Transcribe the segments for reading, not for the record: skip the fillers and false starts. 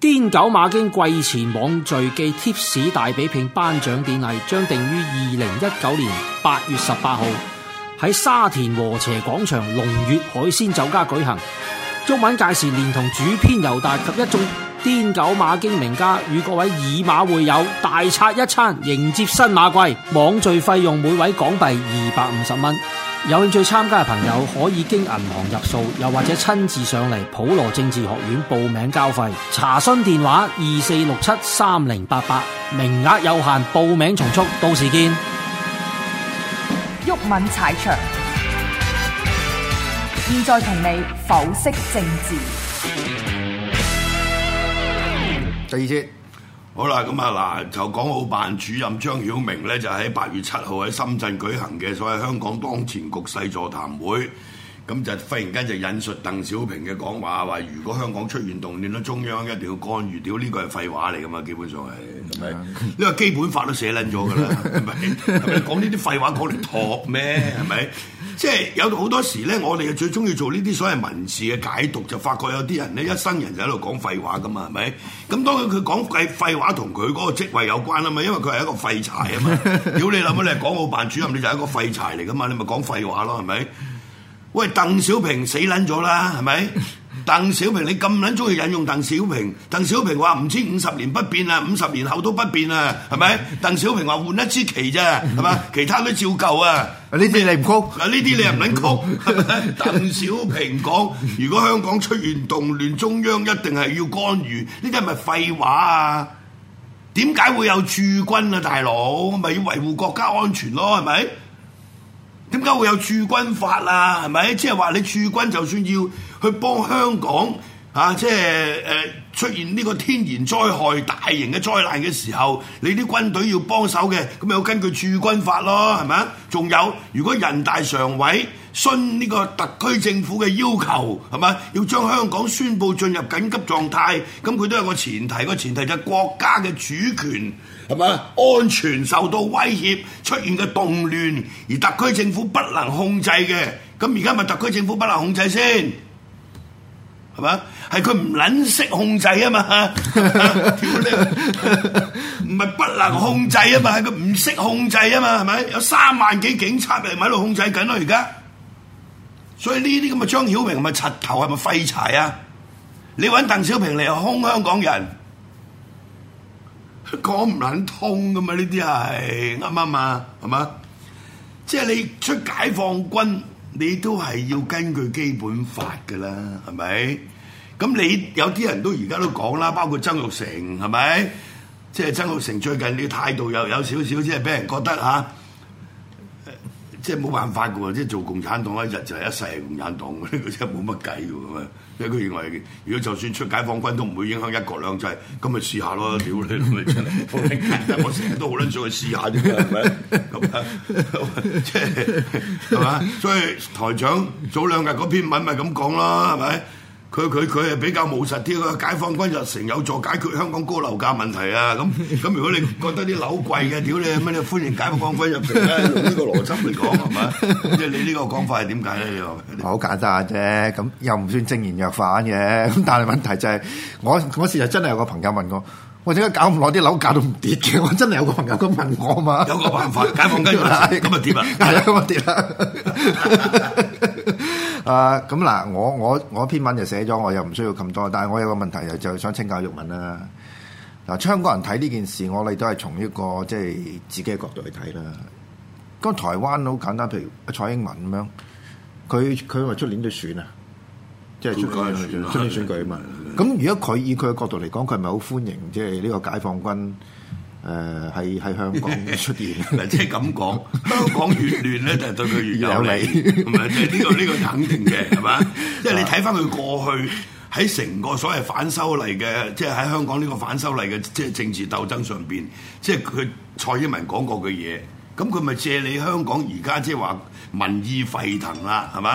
癲狗馬經季前網聚記貼士大比拼頒獎典禮將定於2019年8月18號喺沙田禾輋廣場龍悅海鮮酒家舉行。毓民屆時連同主編尤達及一眾癲狗馬經名家與各位以馬會友大餐一餐，迎接新馬季。網聚費用每位港幣250蚊。有興趣參加嘅朋友可以經銀行入數，又或者親自上嚟普羅政治學院報名交費。查詢電話24673088，名額有限，報名從速，到時見。 毓民踩場，現在同你剖析政治。 第二節， 好啦，咁啊嗱，就港澳辦主任張曉明咧，就喺8月7號喺深圳舉行嘅所謂香港當前局勢座談會，咁就忽然間就引述鄧小平嘅講話，話如果香港出現動亂咧，中央一定要干預。屌，呢個係廢話嚟噶嘛，基本上係咪？呢個基本法都寫撚咗噶啦，係咪？係咪講呢啲廢話講嚟托咩？係咪？即係有好多時咧，我哋最中意做呢啲所謂文字嘅解讀，就發覺有啲人咧一生人就喺度講廢話噶嘛，係咪？咁當然佢講廢話同佢嗰個職位有關啊嘛，因為佢係一個廢柴啊嘛。屌你諗下，你係港澳辦主任，你就係一個廢柴嚟噶嘛，你咪講廢話咯，係咪？喂，鄧小平死撚咗啦，係咪？鄧小平你咁撚中意引用鄧小平？鄧小平話唔知50年不變啊，50年後都不變啊，係咪？鄧小平話換一支旗啫，係嘛？其他都照舊啊。 呢啲你唔曲， 呢啲你又唔撚曲，係咪？鄧小平講，如果香港出現動亂，中央一定係要干預，呢啲係咪廢話啊？點解會有駐軍啊，大佬？咪要維護國家安全咯，係咪？點解會有駐軍法啊？係咪？即係話你駐軍就算要去幫香港啊，即係出現呢個天然災害、大型嘅災難嘅時候，你啲軍隊要幫手嘅，咁咪要根據駐軍法咯，係咪？仲有，如果人大常委遵呢個特區政府嘅要求，係咪？要將香港宣佈進入緊急狀態，咁佢都有個前提，個前提就係國家嘅主權。係嘛？安全受到威脅，出現嘅動亂，而特區政府不能控制嘅，咁而家咪特區政府不能控制先，係嘛？係佢唔撚識控制啊嘛，唔係不能控制啊嘛，係佢唔識控制啊嘛，係咪？有3萬幾警察咪喺度控制緊咯，而家，所以呢啲咁嘅張曉明係咪柒頭，係咪廢柴啊？你揾鄧小平嚟兇香港人？講唔撚通噶嘛？呢啲係啱啱啊？係嘛？即係你出解放軍，你都係要根據基本法噶啦，係咪？咁你有啲人都而家都講啦，包括曾鈺成係咪？即係曾鈺成最近啲態度又有少少，即係俾人覺得嚇，即係冇辦法嘅喎，即係做共產黨一日就係一世係共產黨，呢個真係冇乜計嘅咁啊！因為佢認為，如果就算出解放軍都唔會影響一國兩制，咁咪試下咯！屌你老味真係，我成日都好撚想去試下啫，係咪？咁啊，即係係嘛？所以台長早2日嗰篇文咪咁講咯，係咪？佢係比較務實啲，解放軍日成有助解決香港高樓價問題啊！咁如果你覺得啲樓貴嘅，屌你乜你歡迎解放軍入城咧？用呢個邏輯嚟講係咪？即係你呢個講法係點解咧？你話好簡單啫，咁又唔算正言若反嘅。咁但係問題就係、我嗰時就真係有個朋友問我，我點解搞咁耐啲樓價都唔跌嘅？我真係有個朋友咁問我嘛。 有個辦法，解放軍咁啊跌啊， 係啊咁啊跌啦。咁嗱，我篇文就寫咗，我又唔需要咁多，但係我有個問題就想請教毓民啦。嗱，香港人睇呢件事，我哋都係從一個即係自己嘅角度去睇啦。咁台灣好簡單，譬如蔡英文咁樣，佢話出年都選啊，即係出年選舉啊嘛。咁如果佢以佢嘅角度嚟講，佢係咪好歡迎即係呢個解放軍？喺香港出現嗱，即係咁講，香港越亂咧，就係對佢越有利，係咪？即係呢個肯定嘅，係嘛？即係你睇翻佢過去喺成個所謂反修例嘅，即係喺香港呢個反修例嘅即係政治鬥爭上邊，即係佢蔡英文講過嘅嘢，咁佢咪借你香港而家即係話民意沸騰啦，係嘛？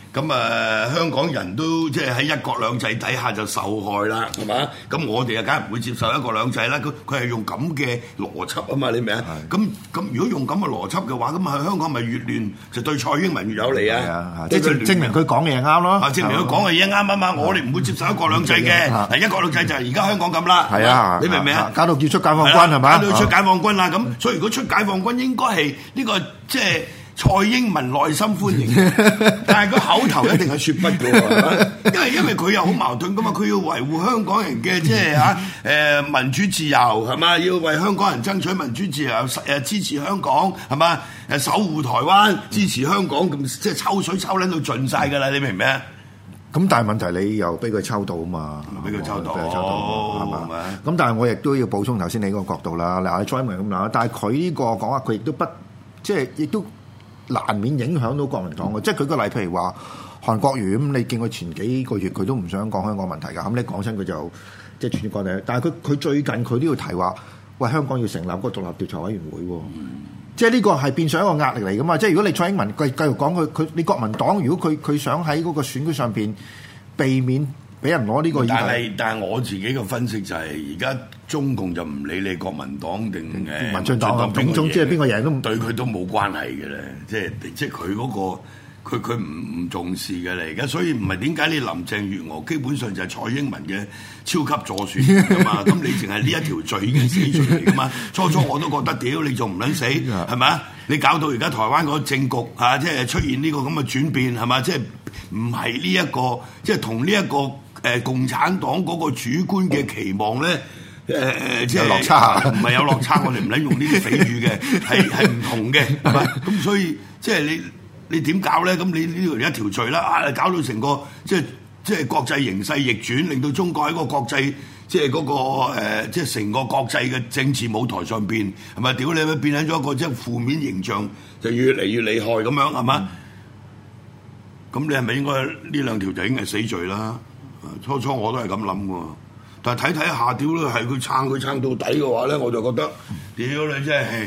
咁香港人都即係喺一國兩制底下就受害啦，係嘛？咁我哋啊，梗係唔會接受一國兩制啦。佢係用咁嘅邏輯啊嘛，你明啊？咁如果用咁嘅邏輯嘅話，咁喺香港咪越亂就對蔡英文越有利啊！ 即係證明佢講嘅嘢啱咯。 證明佢講嘅嘢啱啊嘛！我哋唔會接受一國兩制嘅。一國兩制就係而家香港咁啦。係啊，你明唔明啊？ 搞到叫出解放軍係嘛？ 搞到出解放軍啦！咁所以如果出解放軍，應該係呢個即係。蔡英文內心歡迎，但係佢口頭一定係説不嘅喎，因為佢又好矛盾噶嘛，佢要維護香港人嘅即係民主自由係嘛，要為香港人爭取民主自由，支持香港係嘛，守護台灣，支持香港咁即係抽水抽撚到盡晒㗎啦，你明唔明啊？ 咁但係問題你又俾佢抽到啊嘛， 俾佢抽到係嘛？咁但係我亦都要補充頭先你嗰個角度啦，嗱蔡英文咁諗，但係佢呢個講話佢亦都不即係亦都。難免影響到國民黨嘅，即係舉個例，譬如話韓國瑜咁，你見佢前幾個月佢都唔想講香港問題㗎，咁你講親佢就即係全國第一。但係佢最近佢都要提話，喂香港要成立嗰個獨立調查委員會喎，即係呢個係變相一個壓力嚟㗎嘛。即係如果你蔡英文繼續講佢你國民黨如果佢想喺嗰個選舉上邊避免俾人攞呢個議題， 但係我自己嘅分析就係而家中共就唔理你國民黨定民進黨總之係邊個贏都對佢都冇關係嘅咧，即係佢嗰個佢唔重視嘅咧，而家所以唔係點解你林鄭月娥基本上就係蔡英文嘅超級助選㗎嘛？咁你淨係呢一條罪已經死罪嚟㗎嘛？初我都覺得屌你仲唔撚死係咪啊？你搞到而家台灣嗰個政局嚇，即係出現呢個咁嘅轉變係嘛？即係唔係呢一個即係同呢一個共產黨嗰個主觀嘅期望咧？即係落差， 唔係有落差，我哋唔撚用呢啲比喻嘅，係唔同嘅，係咪？咁所以即係你點搞咧？咁你呢度一條罪啦，搞到成個即係國際形勢逆轉，令到中國喺個國際即係嗰個即係成個國際嘅政治舞台上邊係咪？屌你咪變咗一個即係負面形象，就越嚟越厲害咁樣係嘛？咁你係咪應該呢兩條就已經係死罪啦？初我都係咁諗喎。但係睇下屌咧，係佢撐到底嘅話咧，我就覺得屌你真係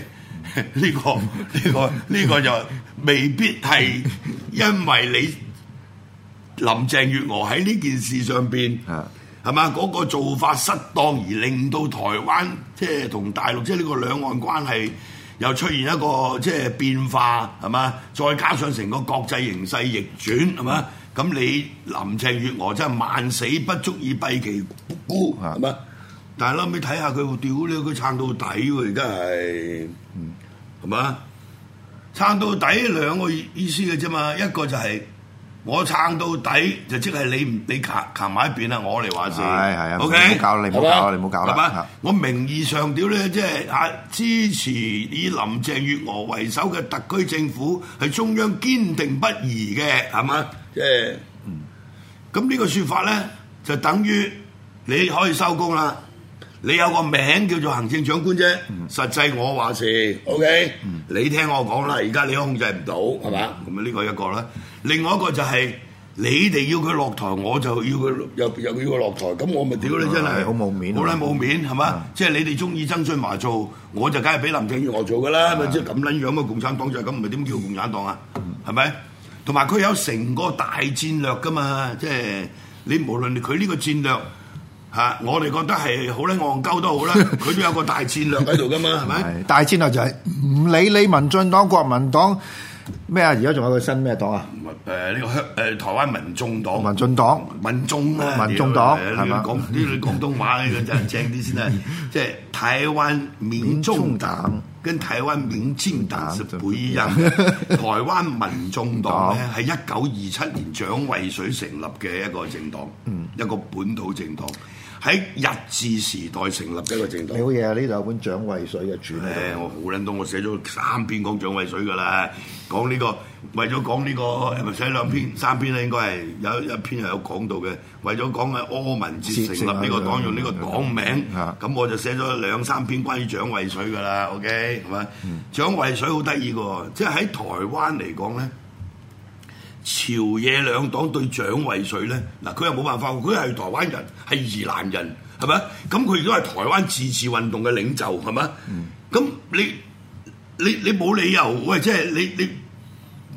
呢個就未必係因為你林鄭月娥喺呢件事上邊係嘛嗰個做法失當而令到台灣即係同大陸即係呢個兩岸關係又出現一個即係變化係嘛，再加上成個國際形勢逆轉係嘛。咁你林鄭月娥真係萬死不足以蔽其辜係嘛？但係後尾睇下佢屌你，佢撐到底喎！而家係嘛？撐到底兩個意思嘅啫嘛，一個就係我撐到底，就即係你行埋一邊啦，我嚟話事。係 OK， 唔好搞啦。我名義上屌咧，即係支持以林鄭月娥為首嘅特區政府係中央堅定不移嘅，係嘛？即係咁呢個説法咧，就等於你可以收工啦。你有個名叫做行政長官啫，實際我話事 ，OK？你聽我講啦，而家你都控制唔到，係嘛？咁啊呢個一個啦，另外一個就係你哋要佢落台，我就要佢又要佢落台，咁我咪屌你真係好冇面， 好撚冇面係嘛？即係你哋中意曾俊華做，我就梗係俾林鄭月娥做㗎啦，咪即係咁撚樣嘅共產黨就係咁，唔係點叫共產黨啊？係咪？同埋佢有成個大戰略㗎嘛，即係你無論佢呢個戰略。我哋覺得係好撚戇鳩都好啦，佢都有個大戰略喺度噶嘛，係咪？ 大戰略就係唔理你民進黨、國民黨咩啊？而家仲有個新咩黨啊？ 呢個台灣民眾黨、 民進黨、 民眾啊， 民眾黨係嘛？ 講啲廣東話咧真係正啲先啦，即係台灣民眾黨跟台灣民進黨是不一樣嘅。台灣民眾黨咧係1927年蔣渭水成立嘅一個政黨，一個本土政黨。喺日治時代成立嘅一個政黨。 好嘢啊！呢度有本蔣渭水嘅傳咧。 我好撚多，我寫咗3篇講蔣渭水㗎啦。講呢個為咗講呢個係咪寫2篇3篇咧？應該係有一篇係有講到嘅。為咗講嘅柯文哲成立呢個黨，用呢個黨名，咁我就寫咗2、3篇關於蔣渭水㗎啦。OK 係咪？蔣渭水好得意㗎，即係喺台灣嚟講咧。朝野兩黨對蔣渭水咧，嗱佢又冇辦法，佢係台灣人，係宜蘭人，係咪？咁佢亦都係台灣自治運動嘅領袖，係咪？咁你冇理由，喂，即係你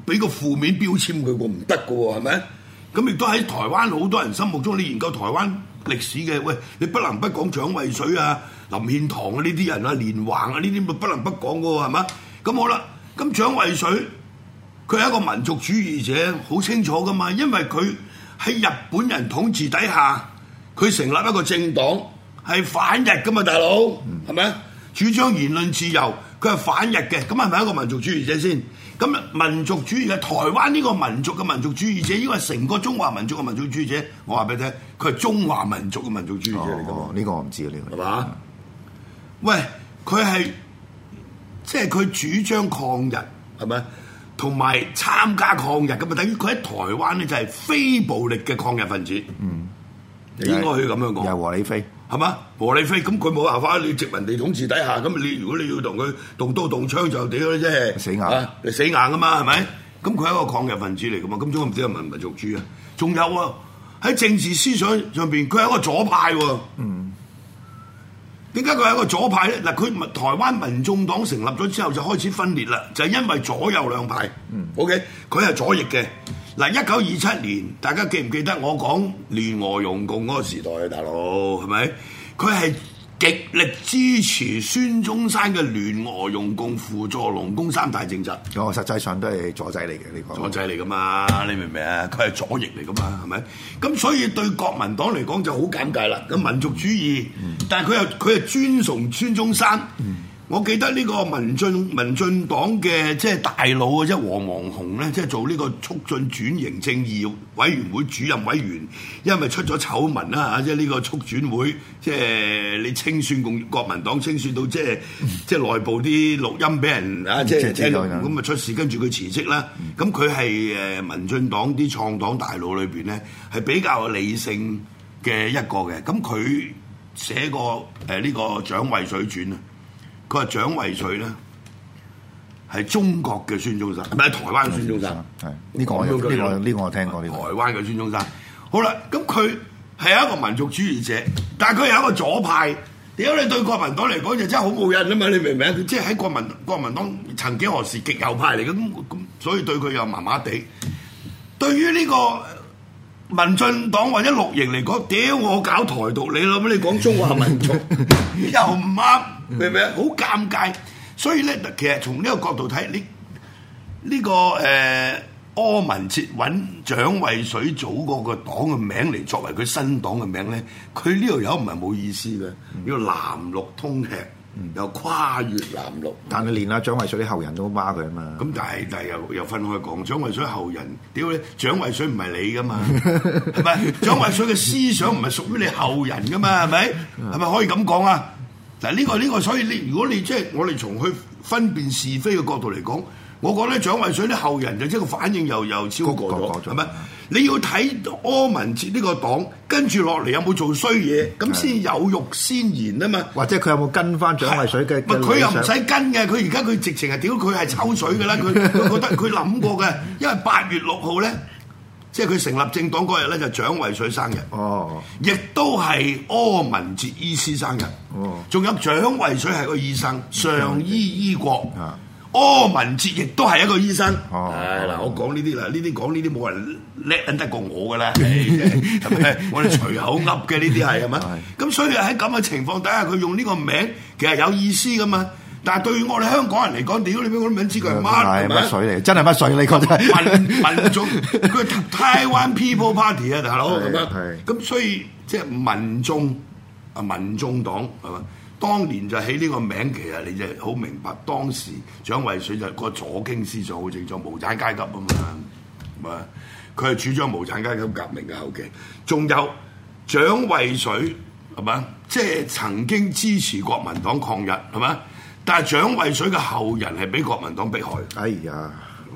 俾個負面標籤佢喎，唔得嘅喎，係咪？咁亦都喺台灣好多人心目中，你研究台灣歷史嘅，喂，你不能不講蔣渭水啊、林獻堂啊呢啲人啊、連橫啊呢啲，咪不能不講嘅喎，係嘛？咁好啦，咁蔣渭水佢係一個民族主義者，好清楚噶嘛，因為佢喺日本人統治底下，佢成立一個政黨係反日噶嘛，大佬係咪？主張言論自由，佢係反日嘅，咁係咪一個民族主義者先？咁民族主義嘅台灣呢個民族嘅民族主義者，應該係成個中華民族嘅民族主義者。我話俾你聽，佢係中華民族嘅民族主義者嚟㗎嘛。 呢個我唔知啊，呢個係嘛？喂，佢係即係佢主張抗日係咪？同埋參加抗日咁啊，等於佢喺台灣咧就係非暴力嘅抗日分子。應該可以咁樣講。 又和理非。 係嘛？和理非咁佢冇辦法，你殖民地統治底下，咁你如果你要同佢動刀動槍就屌啦，即係死硬你死硬噶嘛，係咪？咁佢係一個抗日分子嚟噶嘛，咁中國唔知係民族主義啊？仲有啊，喺政治思想上邊，佢係一個左派喎。點解佢係一個左派咧？嗱，佢台灣民眾黨成立咗之後就開始分裂啦，就係因為左右兩派。OK，佢係左翼嘅。嗱，1927年，大家記唔記得我講聯俄容共嗰個時代啊，大佬係咪？佢係極力支持孫中山嘅聯俄容共輔助農工三大政策。 實際上都係左仔嚟嘅呢個。 左仔嚟噶嘛？你明唔明啊？佢係左翼嚟噶嘛？係咪？咁所以對國民黨嚟講就好尷尬啦。咁民族主義，但係佢又尊崇孫中山。我記得呢個民進黨嘅即係大佬啊，即係黃王鴻咧，即係做呢個促進轉型正義委員會主任委員，因為出咗醜聞啦嚇，即係呢個促轉會，即係你清算國民黨清算到即係內部啲錄音俾人啊，即係聽到咁啊出事，跟住佢辭職啦。咁佢係民進黨啲創黨大佬裏邊咧，係比較理性嘅一個嘅。咁佢寫過呢個《蔣渭水傳》啊。佢話蔣渭水咧係中國嘅孫中山，係咪台灣嘅孫中山？係呢個我聽過呢個。台灣嘅孫中山，好啦，咁佢係一個民族主義者，但係佢係一個左派。屌你對國民黨嚟講就真係好冇癮啊嘛！你明唔明啊？佢即係喺國民黨曾幾何時極右派嚟嘅，咁所以對佢又麻麻地。對於呢個民進黨或者綠營嚟講，屌我搞台獨，你諗你講中華民族又唔啱。明唔明啊？好尷尬，所以咧，其實從呢個角度睇，呢個柯文哲揾蔣渭水組嗰個黨嘅名嚟作為佢新黨嘅名咧，佢呢條友唔係冇意思嘅，要藍綠通吃，又跨越藍綠。 但係連阿蔣渭水啲後人都罵佢啊嘛。 咁但係又分開講，蔣渭水後人，屌你，蔣渭水唔係你噶嘛，係咪？蔣渭水嘅思想唔係屬於你後人噶嘛，係咪？係咪可以咁講啊？嗱呢個，所以如果你即係我哋從去分辨是非嘅角度嚟講，我覺得蔣渭水啲後人就即係個反應又超過咗，係咪？你要睇柯文哲呢個黨跟住落嚟有冇做衰嘢，咁先有辱先言啊嘛。或者佢有冇跟翻蔣渭水嘅？ 佢又唔使跟嘅，佢而家佢直情係屌佢係抽水㗎啦，佢覺得佢諗過嘅，因為8月6號咧。即係佢成立政黨嗰日咧，就蔣渭水生日，亦都係柯文哲醫師生日，仲有蔣渭水係個醫生，上醫醫國，柯文哲亦都係一個醫生。嗱，我講呢啲啦，講呢啲冇人叻得過我㗎啦，係咪？我哋隨口噏嘅呢啲係咪？咁所以喺咁嘅情況底下，佢用呢個名其實有意思㗎嘛。但係對於我哋香港人嚟講，屌你俾我都唔知佢係乜，係咪？ 乜水嚟？真係乜水？你覺得？ 民眾佢係台灣 People Party 啊，大佬咁樣。咁所以即係民眾黨係嘛？當年就起呢個名，其實你就好明白當時蔣渭水就個左傾思想好清楚，無產階級啊嘛，係嘛？佢係主張無產階級革命嘅後期。仲有蔣渭水係嘛？即係曾經支持國民黨抗日係嘛？但係蔣渭水嘅後人係俾國民黨迫害。 哎呀，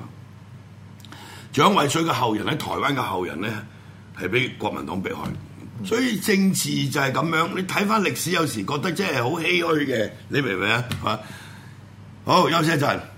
蔣渭水嘅後人喺台灣嘅後人咧係俾國民黨迫害，所以政治就係咁樣。你睇翻歷史，有時覺得真係好唏噓嘅，你明唔明啊？好，休息一陣。